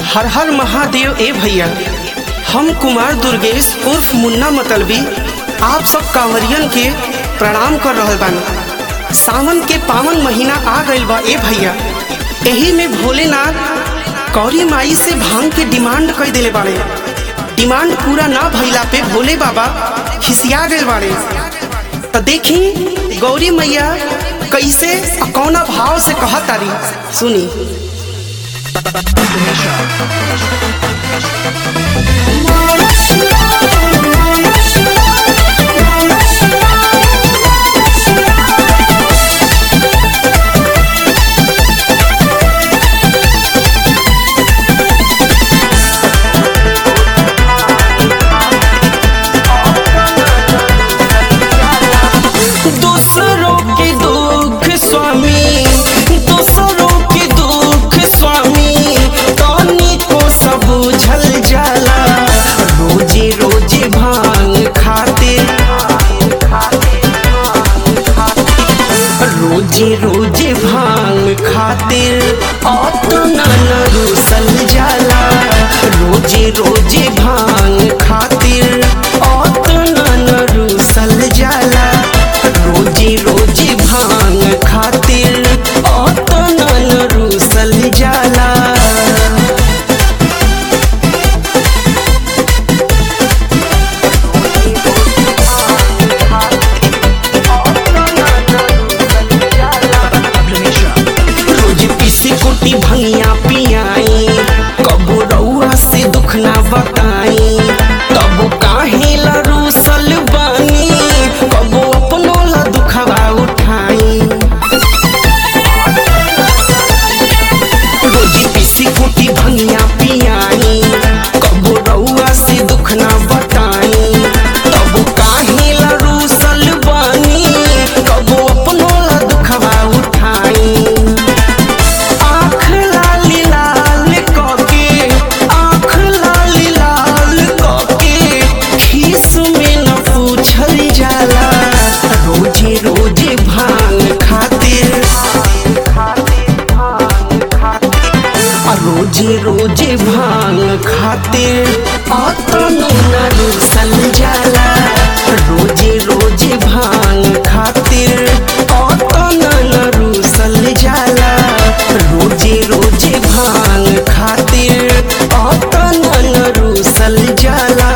हर हर महादेव। ए भैया, हम कुमार दुर्गेश उर्फ मुन्ना मतलबी आप सब कांवरियन के प्रणाम कर रहल बानी। सावन के पावन महीना आ गइल बा। ए भैया, यही में भोलेनाथ गौरी माई से भांग के डिमांड कर दिले बाड़े। डिमांड पूरा ना भइला पे भोले बाबा खिसिया गए बाड़े। तो देखी गौरी मैया कैसे कौना भाव से कहत तारी, सुनी। रोजे भांग खातिर अतना न रुसल जाला। रोजे भांग खातिर अतना न रुसल जाला। रोजे भांग खातिर अतना न रुसल जाला। भंगिया पियाई कबो रउआ से दुख ना बताई, तब काहे ला रूसल बानी, कबो अपनो ला दुखवा उठाई। रोजी पीसी कुटी भंगिया पियाई कबो रउआ से दुख ना बताई, तब काहे ला रूसल बानी, कबो अपनो ला दुखवा उठाई। रोजे भांग खातिर अतना न रुसल जाला। रोजे भांग खातिर अतना न रुसल जाला। रोजे भांग खातिर अतना न रुसल जाला।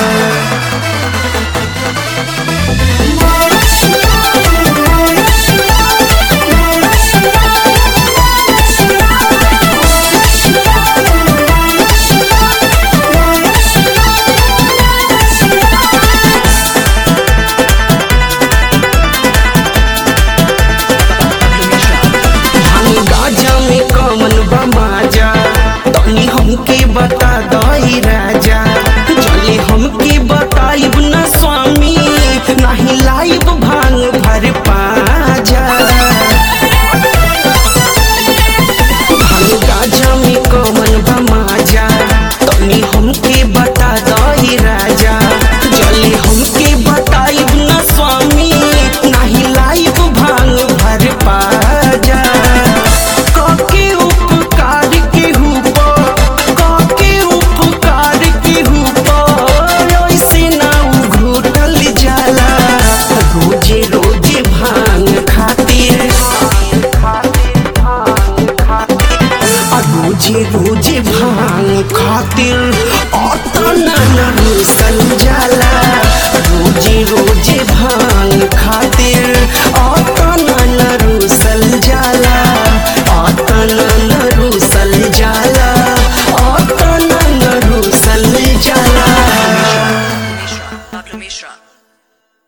हमके बता दई राजा, चले हमके बताइब न स्वामी, नहीं लाइब भांग भर पाजा। भांग गाजा में कमन बमाजा, तनी हमके बता दई राजा, चले हमके बताइब न स्वामी, नहीं लाइब भांग भर पाजा। काके उपकार के रोजे भांग खातिर अतना न रुसल जाला।